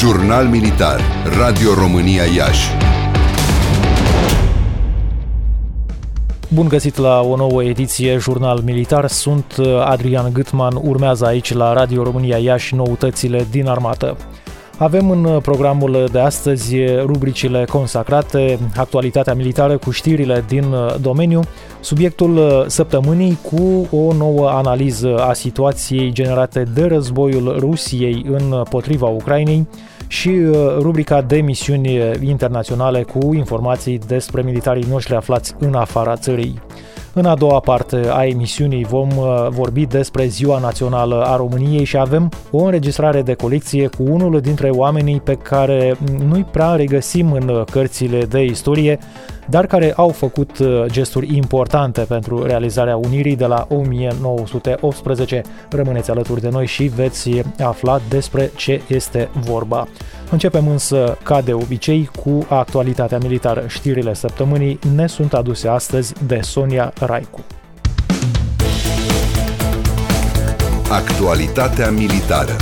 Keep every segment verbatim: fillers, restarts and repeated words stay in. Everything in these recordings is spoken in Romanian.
Jurnal Militar, Radio România Iași. Bun găsit la o nouă ediție Jurnal Militar, sunt Adrian Gâtman, urmează aici la Radio România Iași noutățile din armată. Avem în programul de astăzi rubricile consacrate, actualitatea militară cu știrile din domeniu, subiectul săptămânii cu o nouă analiză a situației generate de războiul Rusiei împotriva Ucrainei și rubrica de misiuni internaționale cu informații despre militarii noștri aflați în afara țării. În a doua parte a emisiunii vom vorbi despre Ziua Națională a României și avem o înregistrare de colecție cu unul dintre oamenii pe care nu-i prea regăsim în cărțile de istorie, dar care au făcut gesturi importante pentru realizarea Unirii de la o mie nouă sute optsprezece. Rămâneți alături de noi și veți afla despre ce este vorba. Începem însă, ca de obicei, cu actualitatea militară. Știrile săptămânii ne sunt aduse astăzi de Sonia Raicu. Actualitatea militară.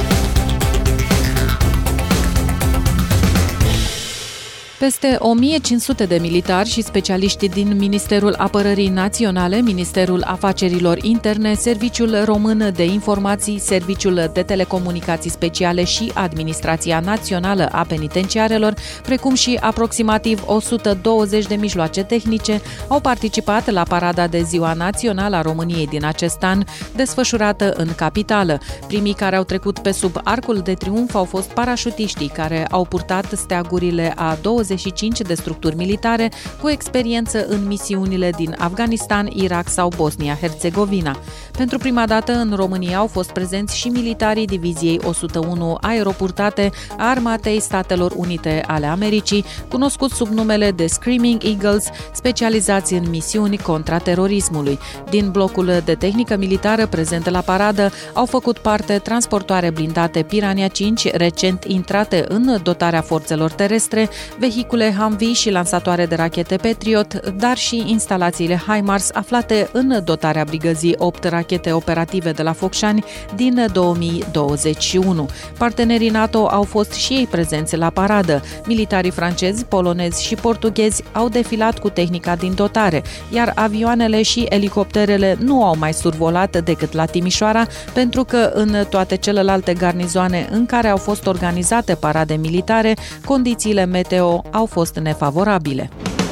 Peste o mie cinci sute de militari și specialiști din Ministerul Apărării Naționale, Ministerul Afacerilor Interne, Serviciul Român de Informații, Serviciul de Telecomunicații Speciale și Administrația Națională a Penitenciarelor, precum și aproximativ o sută douăzeci de mijloace tehnice, au participat la parada de Ziua Națională a României din acest an, desfășurată în capitală. Primii care au trecut pe sub arcul de triumf au fost parașutiștii, care au purtat steagurile a douăzeci și cinci de structuri militare cu experiență în misiunile din Afganistan, Irak sau Bosnia-Herzegovina. Pentru prima dată în România au fost prezenți și militarii Diviziei o sută unu aeropurtate a Armatei Statelor Unite ale Americii, cunoscuți sub numele de Screaming Eagles, specializați în misiuni contra terorismului. Din blocul de tehnică militară prezent la paradă au făcut parte transportoare blindate Piranha cinci, recent intrate în dotarea forțelor terestre, vehicule Humvee și lansatoare de rachete Patriot, dar și instalațiile HIMARS aflate în dotarea brigăzii opt rachete operative de la Focșani din două mii douăzeci și unu. Partenerii NATO au fost și ei prezenți la paradă. Militarii francezi, polonezi și portughezi au defilat cu tehnica din dotare, iar avioanele și elicopterele nu au mai survolat decât la Timișoara, pentru că în toate celelalte garnizoane în care au fost organizate parade militare, condițiile meteo au fost nefavorabile.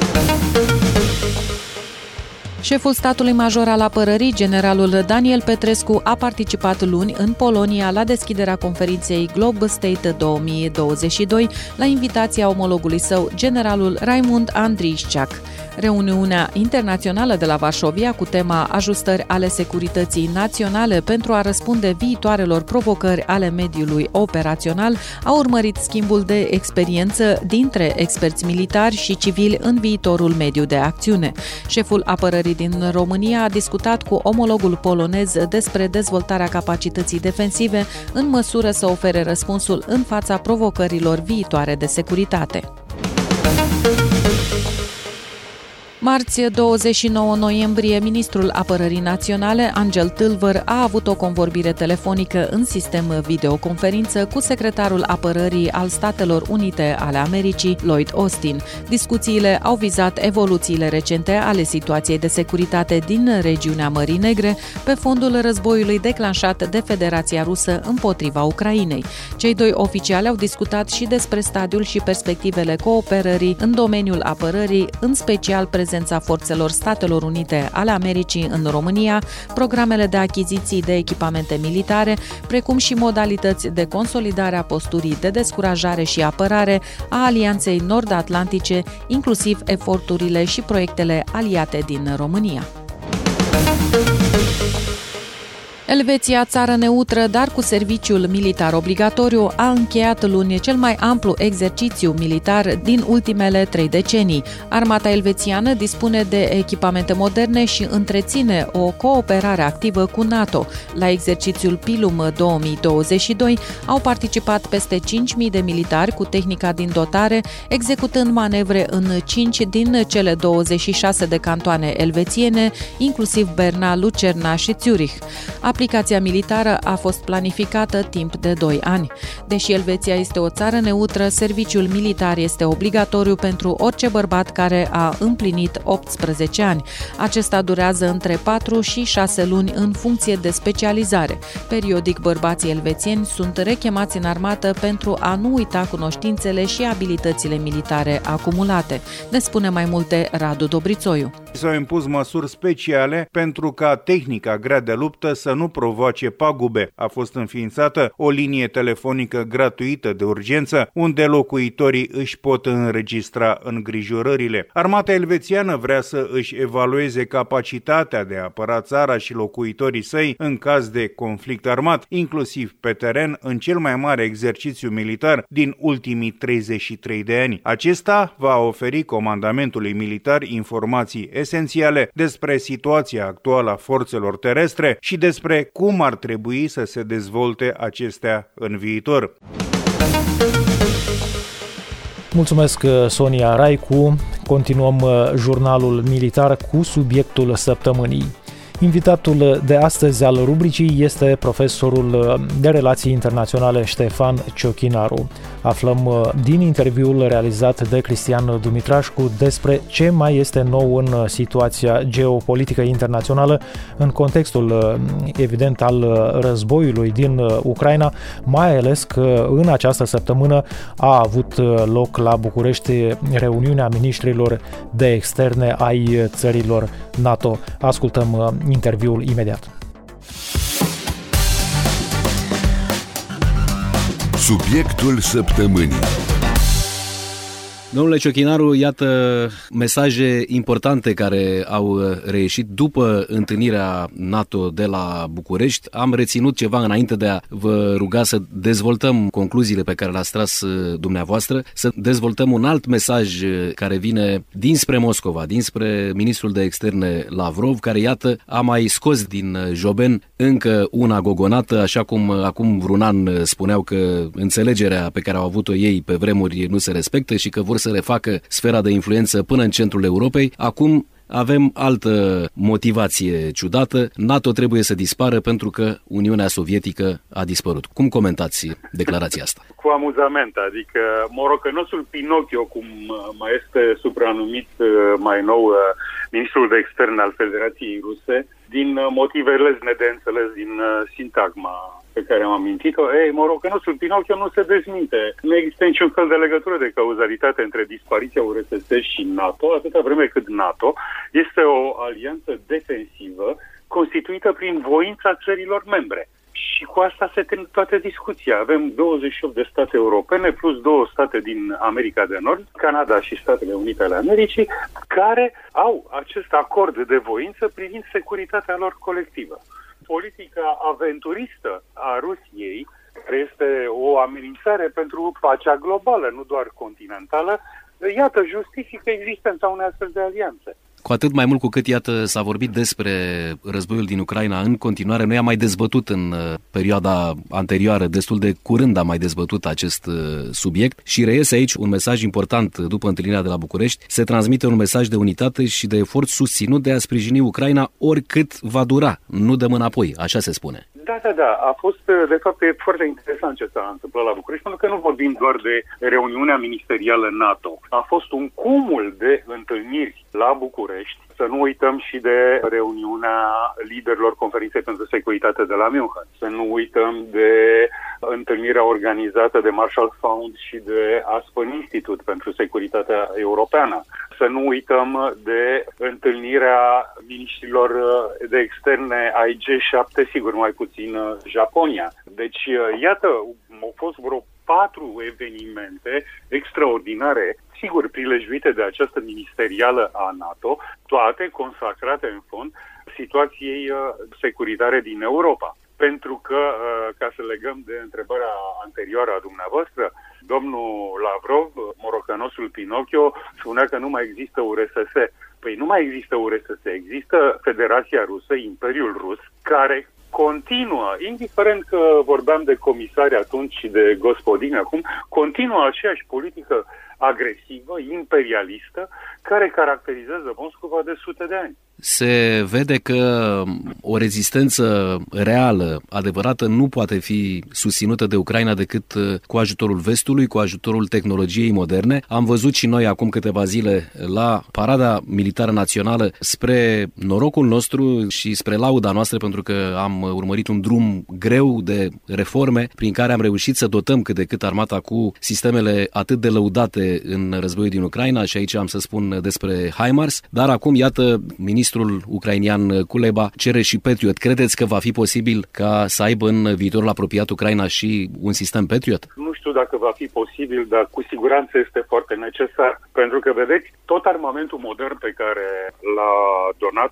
Șeful statului major al apărării, generalul Daniel Petrescu, a participat luni în Polonia la deschiderea conferinței Globe State două mii douăzeci și doi la invitația omologului său, generalul Raimund Andriișciac. Reuniunea internațională de la Varșovia cu tema ajustări ale securității naționale pentru a răspunde viitoarelor provocări ale mediului operațional a urmărit schimbul de experiență dintre experți militari și civili în viitorul mediu de acțiune. Șeful apărării din România a discutat cu omologul polonez despre dezvoltarea capacității defensive în măsură să ofere răspunsul în fața provocărilor viitoare de securitate. Marți, douăzeci și nouă noiembrie, ministrul Apărării Naționale, Angel Tâlvăr, a avut o convorbire telefonică în sistem videoconferință cu secretarul Apărării al Statelor Unite ale Americii, Lloyd Austin. Discuțiile au vizat evoluțiile recente ale situației de securitate din regiunea Mării Negre pe fondul războiului declanșat de Federația Rusă împotriva Ucrainei. Cei doi oficiali au discutat și despre stadiul și perspectivele cooperării în domeniul apărării, în special prezența forțelor Statelor Unite ale Americii în România, programele de achiziții de echipamente militare, precum și modalități de consolidare a posturii de descurajare și apărare a Alianței Nord-Atlantice, inclusiv eforturile și proiectele aliate din România. Elveția, țară neutră, dar cu serviciul militar obligatoriu, a încheiat luni cel mai amplu exercițiu militar din ultimele trei decenii. Armata elvețiană dispune de echipamente moderne și întreține o cooperare activă cu NATO. La exercițiul Pilum două mii douăzeci și doi au participat peste cinci mii de militari cu tehnica din dotare, executând manevre în cinci din cele douăzeci și șase de cantoane elvețiene, inclusiv Berna, Lucerna și Zurich. A Aplicația militară a fost planificată timp de doi ani. Deși Elveția este o țară neutră, serviciul militar este obligatoriu pentru orice bărbat care a împlinit optsprezece ani. Acesta durează între patru și șase luni în funcție de specializare. Periodic, bărbații elvețieni sunt rechemați în armată pentru a nu uita cunoștințele și abilitățile militare acumulate. Ne spune mai multe Radu Dobrițoiu. S-au impus măsuri speciale pentru ca tehnica grea de luptă să nu provoace pagube. A fost înființată o linie telefonică gratuită de urgență, unde locuitorii își pot înregistra îngrijorările. Armata elvețiană vrea să își evalueze capacitatea de a apăra țara și locuitorii săi în caz de conflict armat, inclusiv pe teren, în cel mai mare exercițiu militar din ultimii treizeci și trei de ani. Acesta va oferi comandamentului militar informații esențiale despre situația actuală a forțelor terestre și despre cum ar trebui să se dezvolte acestea în viitor. Mulțumesc, Sonia Raicu. Continuăm jurnalul militar cu subiectul săptămânii. Invitatul de astăzi al rubricii este profesorul de relații internaționale Ștefan Ciochinaru. Aflăm din interviul realizat de Cristian Dumitrașcu despre ce mai este nou în situația geopolitică internațională în contextul evident al războiului din Ucraina, mai ales că în această săptămână a avut loc la București reuniunea ministrilor de externe ai țărilor NATO. Ascultăm interviul imediat. Subiectul săptămânii. Domnule Ciochinaru, iată mesaje importante care au reieșit după întâlnirea NATO de la București. Am reținut ceva înainte de a vă ruga să dezvoltăm concluziile pe care le-ați tras dumneavoastră, să dezvoltăm un alt mesaj care vine dinspre Moscova, dinspre ministrul de externe Lavrov, care, iată, a mai scos din joben încă una gogonată, așa cum acum vreun an spuneau că înțelegerea pe care au avut-o ei pe vremuri nu se respectă și că vor să refacă sfera de influență până în centrul Europei. Acum avem altă motivație ciudată. NATO trebuie să dispară pentru că Uniunea Sovietică a dispărut. Cum comentați declarația asta? Cu amuzament, adică morocănosul Pinocchio, cum mai este supranumit mai nou ministrul de externe al Federației Ruse, din motive lezne de înțeles din sintagma pe care am amintit-o, ei, morocănosul Pinocchio nu se dezminte. Nu există niciun fel de legătură de cauzalitate între dispariția U R S S și NATO, atâta vreme cât NATO este o alianță defensivă constituită prin voința țărilor membre. Și cu asta se termină toată discuția. Avem douăzeci și opt de state europene plus două state din America de Nord, Canada și Statele Unite ale Americii, care au acest acord de voință privind securitatea lor colectivă. Politica aventuristă a Rusiei, care este o amenințare pentru pacea globală, nu doar continentală, iată, justifică existența unei astfel de alianțe. Cu atât mai mult cu cât, iată, s-a vorbit despre războiul din Ucraina în continuare. Noi am mai dezbătut în perioada anterioară, destul de curând am mai dezbătut acest subiect și reiese aici un mesaj important după întâlnirea de la București. Se transmite un mesaj de unitate și de efort susținut de a sprijini Ucraina oricât va dura. Nu dăm înapoi, așa se spune. Da, da, da. A fost, de fapt, e foarte interesant ce s-a întâmplat la București, pentru că nu vorbim doar de reuniunea ministerială NATO. A fost un cumul de întâlniri la București. Să nu uităm și de reuniunea liderilor Conferinței pentru Securitate de la München. Să nu uităm de întâlnirea organizată de Marshall Fund și de Aspen Institute pentru Securitatea Europeană. Să nu uităm de întâlnirea miniștrilor de externe ai G șapte, sigur, mai puțin Japonia. Deci, iată, au fost vreo patru evenimente extraordinare, sigur, prilejuite de această ministerială a NATO, toate consacrate în fond situației securitare din Europa. Pentru că, ca să legăm de întrebarea anterioară a dumneavoastră, domnul Lavrov, morocănosul Pinocchio, spunea că nu mai există U R S S. Păi nu mai există U R S S, există Federația Rusă, Imperiul Rus, care continuă, indiferent că vorbeam de comisari atunci și de gospodini acum, continuă aceeași politică agresivă, imperialistă, care caracterizează Moscova de sute de ani. se vede că o rezistență reală, adevărată, nu poate fi susținută de Ucraina decât cu ajutorul vestului, cu ajutorul tehnologiei moderne. Am văzut și noi acum câteva zile la Parada Militară Națională, spre norocul nostru și spre lauda noastră, pentru că am urmărit un drum greu de reforme prin care am reușit să dotăm cât de cât armata cu sistemele atât de lăudate în războiul din Ucraina, și aici am să spun despre HIMARS, dar acum, iată, ministrul ucrainian Kuleba cere și Patriot. Credeți că va fi posibil ca să aibă în viitorul apropiat Ucraina și un sistem Patriot? Nu știu dacă va fi posibil, dar cu siguranță este foarte necesar. Pentru că, vedeți, tot armamentul modern pe care l-a donat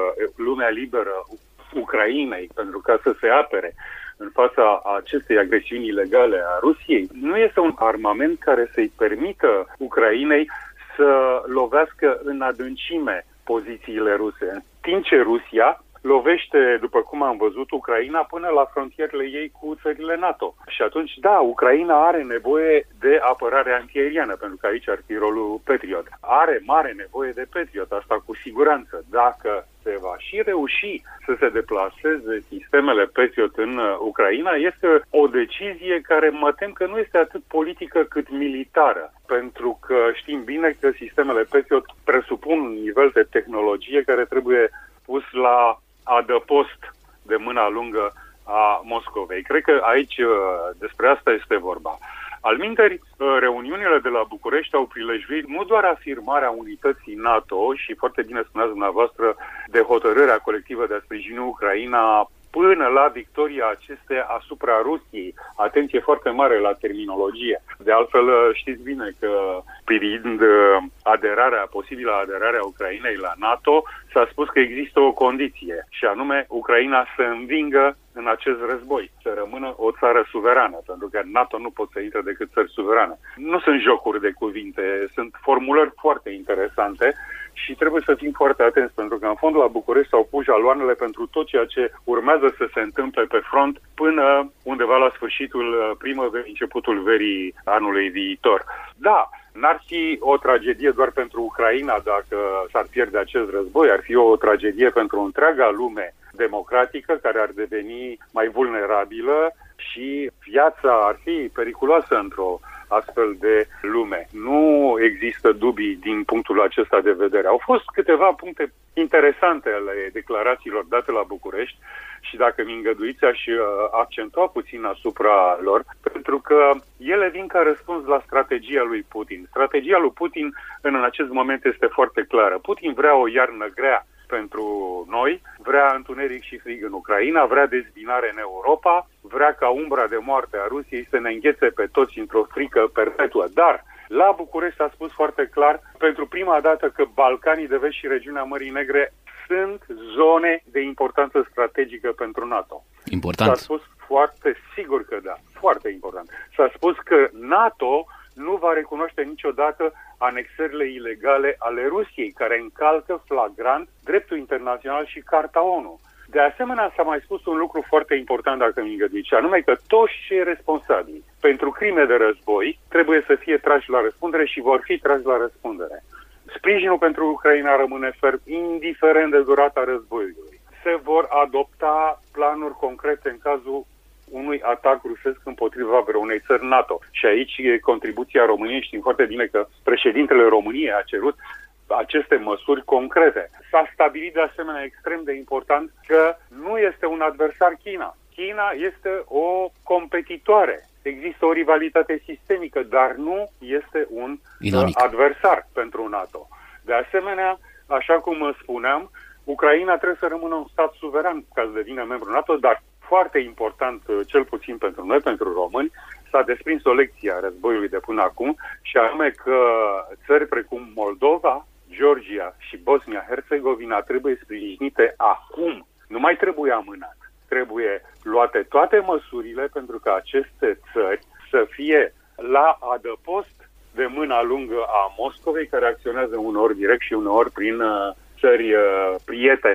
lumea liberă Ucrainei pentru ca să se apere în fața acestei agresiuni ilegale a Rusiei, nu este un armament care să-i permită Ucrainei să lovească în adâncime pozițiile ruse. În timp ce Rusia lovește, după cum am văzut, Ucraina până la frontierele ei cu țările NATO. Și atunci, da, Ucraina are nevoie de apărare antiaeriană, pentru că aici ar fi rolul Patriot. Are mare nevoie de Patriot, asta cu siguranță. Dacă se va și reuși să se deplaseze sistemele Patriot în Ucraina, este o decizie care mă tem că nu este atât politică cât militară, pentru că știm bine că sistemele Patriot presupun un nivel de tehnologie care trebuie pus la adăpost de mâna lungă a Moscovei. Cred că aici despre asta este vorba. Alminteri, reuniunile de la București au prilejuit nu doar afirmarea unității NATO și, foarte bine spuneați dumneavoastră, de hotărârea colectivă de a sprijini Ucraina până la victoria acesteia asupra Rusiei. Atenție foarte mare la terminologie. De altfel, știți bine că privind aderarea, posibilă aderarea Ucrainei la NATO, s-a spus că există o condiție, și anume Ucraina să învingă în acest război, să rămână o țară suverană, pentru că NATO nu pot să intre decât țări suverane. Nu sunt jocuri de cuvinte, sunt formulări foarte interesante și trebuie să fim foarte atenți, pentru că în fond la București s-au pus jaloanele pentru tot ceea ce urmează să se întâmple pe front până undeva la sfârșitul primăverii, începutul verii anului viitor. Da, n-ar fi o tragedie doar pentru Ucraina dacă s-ar pierde acest război, ar fi o tragedie pentru întreaga lume democratică care ar deveni mai vulnerabilă și viața ar fi periculoasă într-o astfel de lume. Nu există dubii din punctul acesta de vedere. Au fost câteva puncte interesante ale declarațiilor date la București și, dacă mi îngăduiți, aș accentua puțin asupra lor, pentru că ele vin ca răspuns la strategia lui Putin. Strategia lui Putin în acest moment este foarte clară. Putin vrea o iarnă grea pentru noi, vrea întuneric și frig în Ucraina, vrea dezbinare în Europa, vrea ca umbra de moarte a Rusiei să ne înghețe pe toți într-o frică perpetuă. Dar la București s-a spus foarte clar pentru prima dată că Balcanii de Vest și regiunea Mării Negre sunt zone de importanță strategică pentru NATO. Important. S-a spus foarte sigur că da, foarte important. S-a spus că NATO nu va recunoaște niciodată anexările ilegale ale Rusiei, care încalcă flagrant dreptul internațional și Carta ONU. De asemenea, s-a mai spus un lucru foarte important, dacă mi îngăduiți, anume că toți cei responsabili pentru crime de război trebuie să fie trași la răspundere și vor fi trași la răspundere. Sprijinul pentru Ucraina rămâne ferm, indiferent de durata războiului. Se vor adopta planuri concrete în cazul unui atac rusesc împotriva vreunei țări NATO. Și aici e contribuția României. Știm foarte bine că președintele României a cerut aceste măsuri concrete. S-a stabilit de asemenea extrem de important că nu este un adversar China. China este o competitoare. Există o rivalitate sistemică, dar nu este un Dinamic. adversar pentru NATO. De asemenea, așa cum spuneam, Ucraina trebuie să rămână un stat suveran ca să devină membru NATO, dar foarte important, cel puțin pentru noi, pentru români, s-a desprins o lecție a războiului de până acum, și anume că țări precum Moldova, Georgia și Bosnia-Herzegovina trebuie sprijinite acum. Nu mai trebuie amânat. Trebuie luate toate măsurile pentru ca aceste țări să fie la adăpost de mâna lungă a Moscovei, care acționează uneori direct și uneori prin țări prietene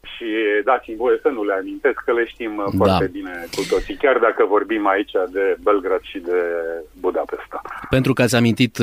și dați-mi voie să nu le amintesc, că le știm da. foarte bine cu toții, chiar dacă vorbim aici de Belgrad și de Budapesta. Pentru că ați amintit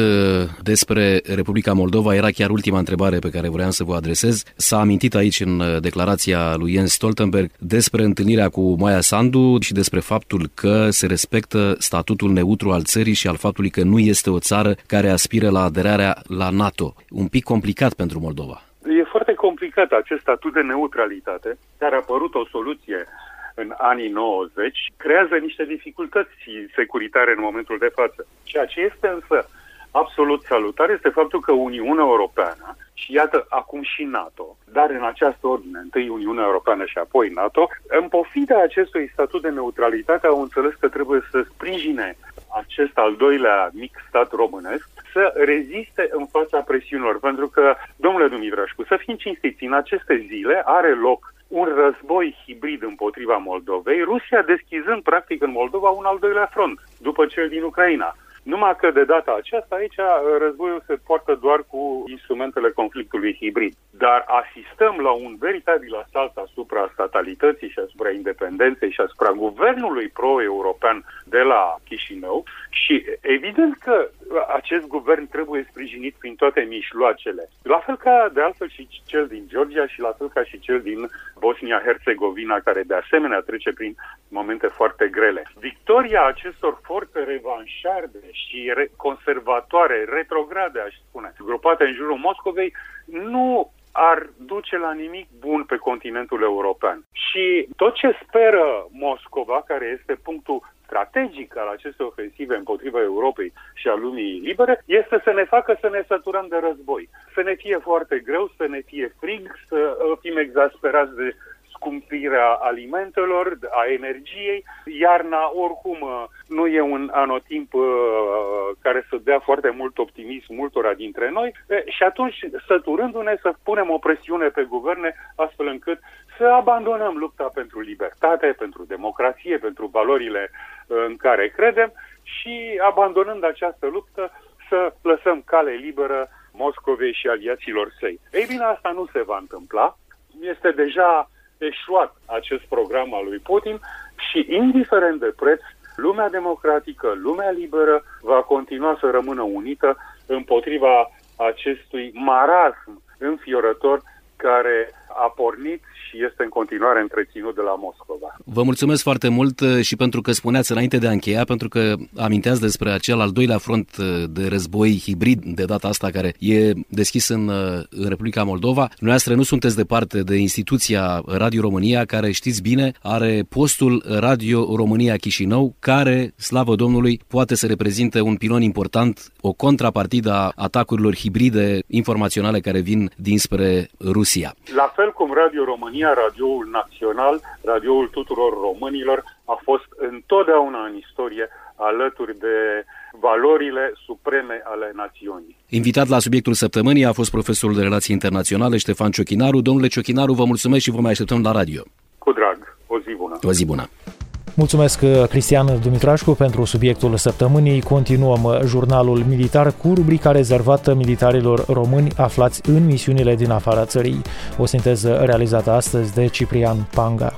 despre Republica Moldova, era chiar ultima întrebare pe care vreau să vă adresez. S-a amintit aici în declarația lui Jens Stoltenberg despre întâlnirea cu Maia Sandu și despre faptul că se respectă statutul neutru al țării și al faptului că nu este o țară care aspiră la aderarea la NATO. Un pic complicat pentru Moldova. E foarte complicat acest statut de neutralitate, care a apărut o soluție în anii nouăzeci, creează niște dificultăți securitare în momentul de față. Ceea ce este însă absolut salutar este faptul că Uniunea Europeană și iată acum și NATO, dar în această ordine, întâi Uniunea Europeană și apoi NATO, în pofida acestui statut de neutralitate au înțeles că trebuie să sprijine acest al doilea mic stat românesc să reziste în fața presiunilor. Pentru că, domnule Dumitrașcu, să fim cinstiți, în aceste zile are loc un război hibrid împotriva Moldovei, Rusia deschizând practic în Moldova un al doilea front, după cel din Ucraina. Numai că de data aceasta aici războiul se poartă doar cu instrumentele conflictului hibrid. Dar asistăm la un veritabil asalt asupra statalității și asupra independenței și asupra guvernului pro-european de la Chișinău și evident că acest guvern trebuie sprijinit prin toate mijloacele. La fel ca de altfel și cel din Georgia și la fel ca și cel din Bosnia-Herzegovina, care de asemenea trece prin momente foarte grele. Victoria acestor forțe revanșarde și re- conservatoare, retrograde, aș spune, grupate în jurul Moscovei, nu ar duce la nimic bun pe continentul european. Și tot ce speră Moscova, care este punctul strategic al acestei ofensive împotriva Europei și a lumii libere, este să ne facă să ne săturăm de război. Să ne fie foarte greu, să ne fie frig, să fim exasperați de scumpirea alimentelor, a energiei. Iarna, oricum, nu e un anotimp uh, care să dea foarte mult optimism multora dintre noi e, și atunci, săturându-ne, să punem o presiune pe guverne astfel încât să abandonăm lupta pentru libertate, pentru democrație, pentru valorile uh, în care credem și, abandonând această luptă, să lăsăm cale liberă Moscovei și aliaților săi. Ei bine, asta nu se va întâmpla. Este deja eșuat acest program al lui Putin și, indiferent de preț, lumea democratică, lumea liberă va continua să rămână unită împotriva acestui marasm înfiorător care a pornit și este în continuare întreținut de la Moscova. Vă mulțumesc foarte mult și pentru că spuneați înainte de a încheia, pentru că aminteați despre acel al doilea front de război hibrid de data asta care e deschis în, în Republica Moldova. Dumneavoastră nu sunteți departe de instituția Radio România, care, știți bine, are postul Radio România Chișinău, care, slavă Domnului, poate să reprezinte un pilon important, o contrapartidă a atacurilor hibride informaționale care vin dinspre Rusia. La fel cum Radio România, radioul național, radioul tuturor românilor, a fost întotdeauna în istorie alături de valorile supreme ale națiunii. Invitat la subiectul săptămânii a fost profesorul de relații internaționale Ștefan Ciochinaru. Domnule Ciochinaru, vă mulțumesc și vă mai așteptăm la radio. Cu drag. O zi bună. O zi bună. Mulțumesc, Cristian Dumitrașcu, pentru subiectul săptămânii. Continuăm jurnalul militar cu rubrica rezervată militarilor români aflați în misiunile din afara țării. O sinteză realizată astăzi de Ciprian Panga.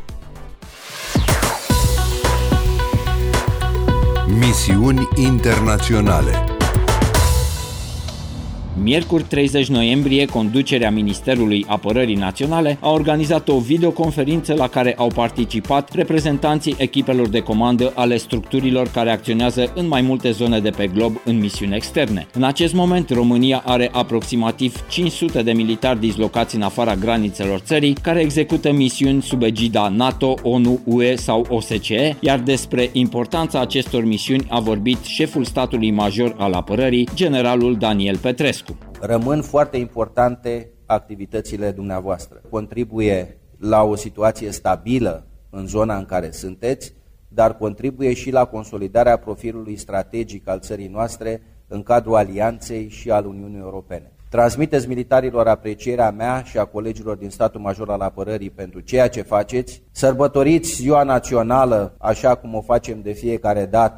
Misiuni internaționale. Miercuri treizeci noiembrie, conducerea Ministerului Apărării Naționale a organizat o videoconferință la care au participat reprezentanții echipelor de comandă ale structurilor care acționează în mai multe zone de pe glob în misiuni externe. În acest moment, România are aproximativ cinci sute de militari dislocați în afara granițelor țării, care execută misiuni sub egida NATO, ONU, U E sau O S C E, iar despre importanța acestor misiuni a vorbit șeful statului major al apărării, generalul Daniel Petrescu. Rămân foarte importante activitățile dumneavoastră. Contribuie la o situație stabilă în zona în care sunteți, dar contribuie și la consolidarea profilului strategic al țării noastre în cadrul alianței și al Uniunii Europene. Transmiteți militarilor aprecierea mea și a colegilor din statul major al apărării pentru ceea ce faceți. Sărbătoriți ziua națională așa cum o facem de fiecare dată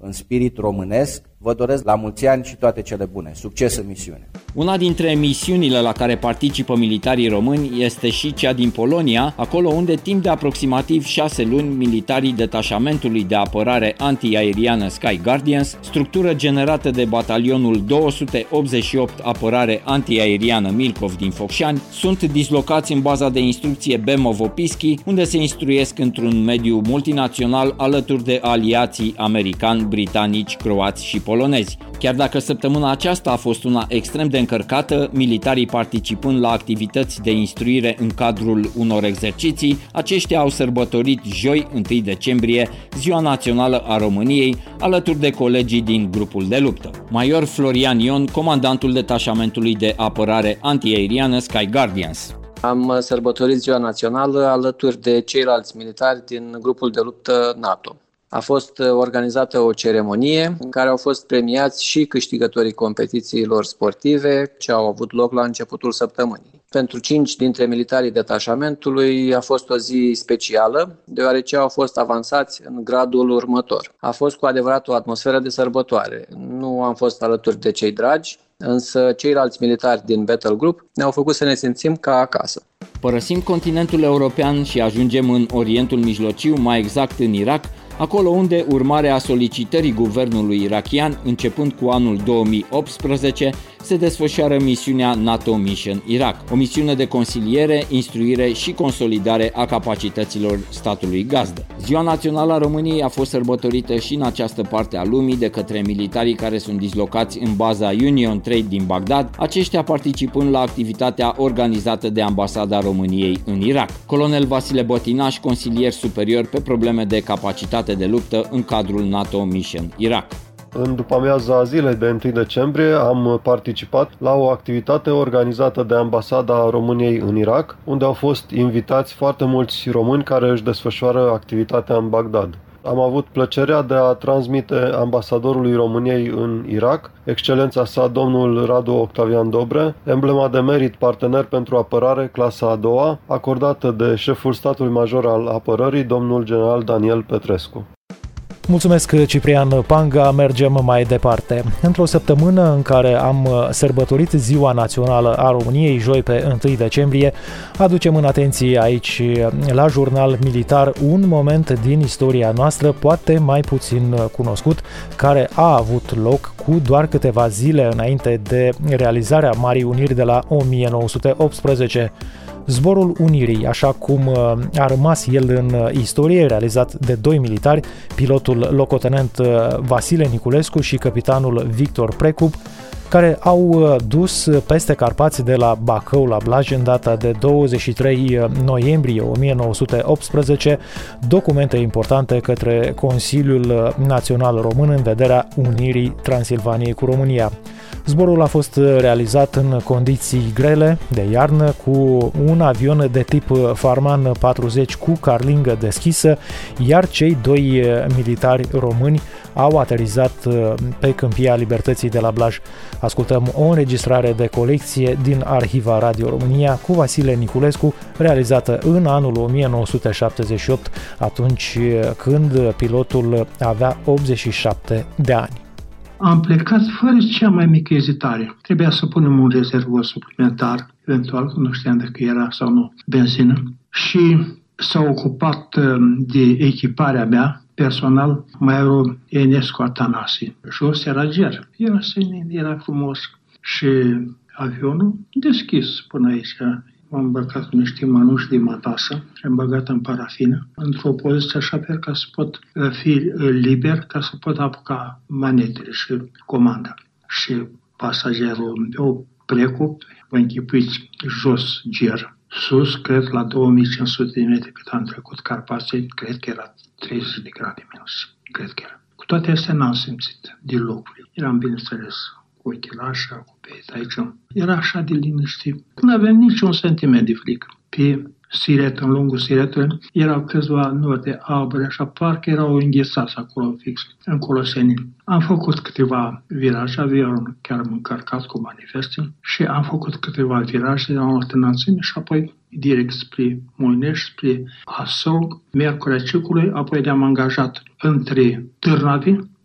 în spirit românesc. Vă doresc la mulți ani și toate cele bune. Succes în misiune! Una dintre misiunile la care participă militarii români este și cea din Polonia, acolo unde timp de aproximativ șase luni militarii detașamentului de apărare antiaeriană Sky Guardians, structură generată de batalionul două sute optzeci și opt apărare antiaeriană Milkov din Focșani, sunt dislocați în baza de instrucție Bemovo-Pischi, unde se instruiesc într-un mediu multinațional alături de aliații americani, britanici, croați și polonezi. Chiar dacă săptămâna aceasta a fost una extrem de încărcată, militarii participând la activități de instruire în cadrul unor exerciții, aceștia au sărbătorit joi, întâi decembrie, Ziua Națională a României, alături de colegii din grupul de luptă. Major Florian Ion, comandantul detașamentului de apărare antiaeriană Sky Guardians. Am sărbătorit Ziua Națională alături de ceilalți militari din grupul de luptă NATO. A fost organizată o ceremonie în care au fost premiați și câștigătorii competițiilor sportive ce au avut loc la începutul săptămânii. Pentru cinci dintre militarii detașamentului a fost o zi specială, deoarece au fost avansați în gradul următor. A fost cu adevărat o atmosferă de sărbătoare. Nu am fost alături de cei dragi, însă ceilalți militari din Battle Group ne-au făcut să ne simțim ca acasă. Părăsim continentul european și ajungem în Orientul Mijlociu, mai exact în Irak, acolo unde, urmare a solicitării guvernului irakian, începând cu anul două mii optsprezece, se desfășoară misiunea NATO Mission Iraq, o misiune de consiliere, instruire și consolidare a capacităților statului gazdă. Ziua Națională a României a fost sărbătorită și în această parte a lumii de către militarii care sunt dislocați în baza Union Trade din Bagdad, aceștia participând la activitatea organizată de Ambasada României în Irak. Colonel Vasile Bătinaș, consilier superior pe probleme de capacitate de luptă în cadrul NATO Mission Iraq. În după-amiaza zilei de întâi decembrie am participat la o activitate organizată de Ambasada României în Irak, unde au fost invitați foarte mulți români care își desfășoară activitatea în Bagdad. Am avut plăcerea de a transmite ambasadorului României în Irak, excelența sa domnul Radu Octavian Dobre, emblema de merit partener pentru apărare clasa a doua, acordată de șeful statului major al apărării, domnul general Daniel Petrescu. Mulțumesc, Ciprian Panga. Mergem mai departe. Într-o săptămână în care am sărbătorit Ziua Națională a României, joi pe întâi decembrie, aducem în atenție aici, la Jurnal Militar, un moment din istoria noastră, poate mai puțin cunoscut, care a avut loc cu doar câteva zile înainte de realizarea Marii Uniri de la o mie nouă sute optsprezece. Zborul Unirii, așa cum a rămas el în istorie, realizat de doi militari, pilotul locotenent Vasile Niculescu și capitanul Victor Precup, care au dus peste Carpați de la Bacău la Blaj în data de douăzeci și trei noiembrie o mie nouă sute optsprezece, documente importante către Consiliul Național Român în vederea unirii Transilvaniei cu România. Zborul a fost realizat în condiții grele de iarnă cu un avion de tip Farman patruzeci cu carlingă deschisă, iar cei doi militari români au aterizat pe Câmpia Libertății de la Blaj. Ascultăm o înregistrare de colecție din Arhiva Radio România cu Vasile Niculescu, realizată în anul o mie nouă sute șaptezeci și opt, atunci când pilotul avea optzeci și șapte de ani. Am plecat fără cea mai mică ezitare. Trebuia să punem un rezervor suplimentar, eventual, nu știam dacă era sau nu benzină, și s-a ocupat de echiparea mea personal Maiorul Enescu Atanasi. Jos era ger, era senin, era frumos și avionul deschis până aici. M-am îmbrăcat cu niște mănuși de matasă și am băgat în parafină, într-o poziție așa pe ca să pot fi liber, ca să pot apuca manetele și comanda. Și pasagerul meu, Precup, vă închipuiți, jos ger, sus, cred, la două mii cinci sute de metri cât am trecut Carpații, cred că era treizeci de grade minus, cred că era. Cu toate astea n-am simțit de lucruri. Eram, bineînțeles, cu ochilașa, cu peita aici. Era așa de liniște. Nu aveam niciun sentiment de frică. Pe siret, în lungul siretului, erau câțiva note albere, așa, parcă erau înghețați acolo fix, în colosenii. Am făcut câteva viraje, avionul chiar am încărcat cu manifeste și am făcut câteva viraje la o înălțime și apoi direct spre Moineș, spre Asău, Miercurea Cicului, apoi ne-am angajat între Târnavi,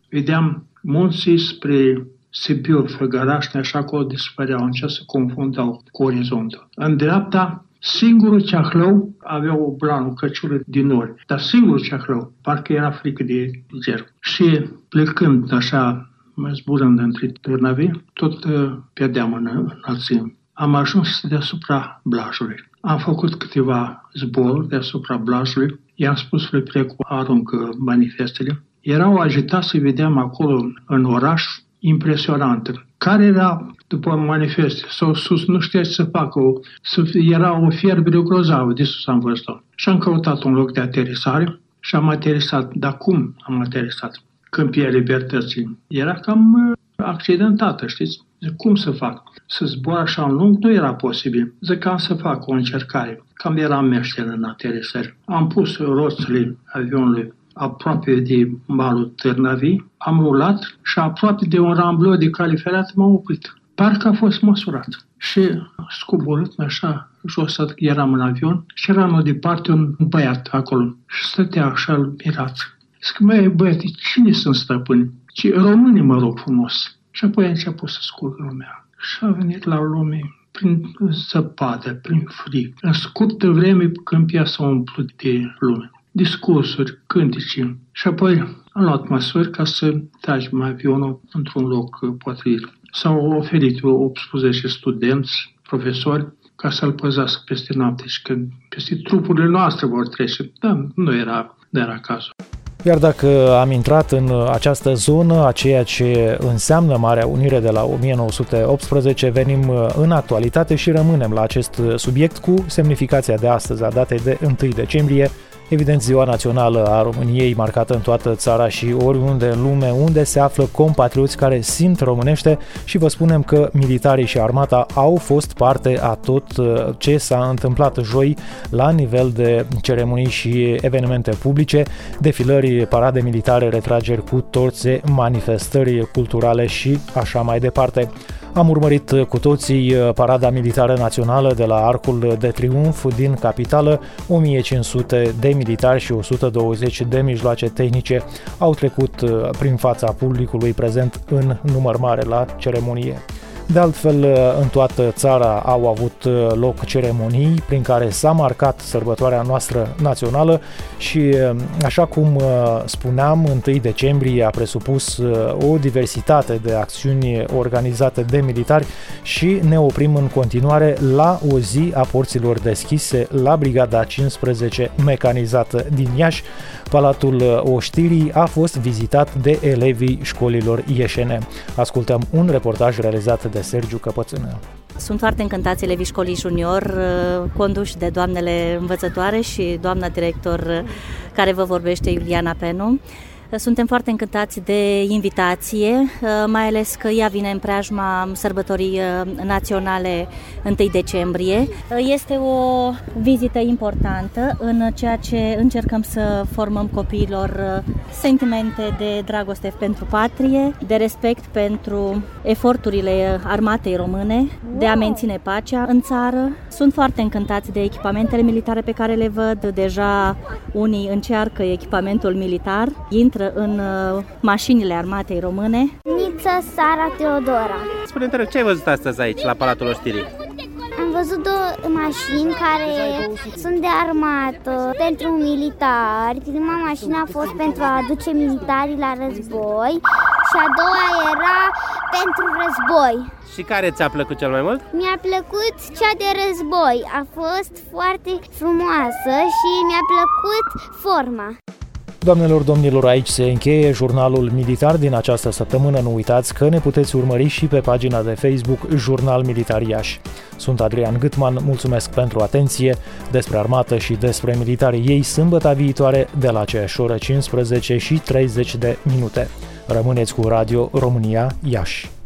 vedeam munții spre Sibiu, Făgăraș, așa acolo dispăreau, încea să confundau cu orizontul. În dreapta, singurul ceahlău avea o blană, căciulă din nori, dar singurul ceahlău, parcă era frică de ger. Și plecând așa, zburând între târnăvii, tot uh, pierdeam în înălțime. Am ajuns deasupra Blajului. Am făcut câteva zboruri deasupra Blajului. I-am spus lui Precu, aruncă manifestele. Erau agitați să vedeam acolo în oraș, impresionantă. Care era, după manifeste, sau sus, nu știa ce să facă, o, să, era o fierbere grozavă, de sus am văzut-o. Și am căutat un loc de aterisare și am aterisat. Dar cum am aterisat? Câmpia Libertății era cam accidentată, știți? Zic, cum să fac? Să zbor așa în lung nu era posibil. Zic, cam să fac o încercare. Cam eram meșter în aterisări. Am pus roțile avionului aproape de malul Târnăvii, am rulat și aproape de un ramblou de cale ferată m-am oprit. Parcă a fost măsurat. Și scoborât așa jos, eram în avion și era mai departe un băiat acolo și stătea așa mirat. Zic, măi, băiate, cine sunt stăpâni? Ci românii, mă rog frumos. Și apoi a început să scurgă lumea. Și a venit la lume prin zăpadă, prin frig. În scurtă vreme câmpia s-a umplut de lume. Discursuri, cântece. Și apoi am luat măsuri ca să tragem avionul într-un loc potrivit. S-au oferit optsprezece studenți, profesori, ca să-l păzească peste noapte și că peste trupurile noastre vor trece. Dar nu era, nu era cazul. Iar dacă am intrat în această zonă, a ceea ce înseamnă Marea Unire de la o mie nouă sute optsprezece, venim în actualitate și rămânem la acest subiect cu semnificația de astăzi, a datei de întâi decembrie, evident ziua națională a României, marcată în toată țara și oriunde în lume unde se află compatrioți care simt românește, și vă spunem că militarii și armata au fost parte a tot ce s-a întâmplat joi la nivel de ceremonii și evenimente publice, defilări, parade militare, retrageri cu torțe, manifestări culturale și așa mai departe. Am urmărit cu toții parada militară națională de la Arcul de Triunf din capitală. o mie cinci sute de militari și o sută douăzeci de mijloace tehnice au trecut prin fața publicului prezent în număr mare la ceremonie. De altfel, în toată țara au avut loc ceremonii prin care s-a marcat sărbătoarea noastră națională și, așa cum spuneam, întâi decembrie a presupus o diversitate de acțiuni organizate de militari și ne oprim în continuare la o zi a porților deschise la Brigada cincisprezece mecanizată din Iași. Palatul Oștirii a fost vizitat de elevii școlilor ieșene. Ascultăm un reportaj realizat de Sergiu Căpățână. Sunt foarte încântați elevii școlii junior, conduși de doamnele învățătoare și doamna director care vă vorbește, Iuliana Penu. Suntem foarte încântați de invitație, mai ales că ea vine în preajma sărbătorii naționale întâi decembrie. Este o vizită importantă în ceea ce încercăm să formăm copiilor sentimente de dragoste pentru patrie, de respect pentru eforturile armatei române, de a menține pacea în țară. Sunt foarte încântați de echipamentele militare pe care le văd. Deja unii încearcă echipamentul militar, intră în mașinile armatei române. Nița Sara Teodora. Spune-te, ce ai văzut astăzi aici, la Palatul Oștirii? Am văzut două mașini care sunt de armată, pentru militari. Prima mașină a fost pentru a aduce militarii la război și a doua era pentru război. Și care ți-a plăcut cel mai mult? Mi-a plăcut cea de război. A fost foarte frumoasă și mi-a plăcut forma. Doamnelor, domnilor, aici se încheie jurnalul militar din această săptămână. Nu uitați că ne puteți urmări și pe pagina de Facebook Jurnal Militar Iași. Sunt Adrian Gâtman, mulțumesc pentru atenție. Despre armată și despre militarii ei sâmbătă viitoare de la aceeași oră cincisprezece și treizeci de minute. Rămâneți cu Radio România Iași.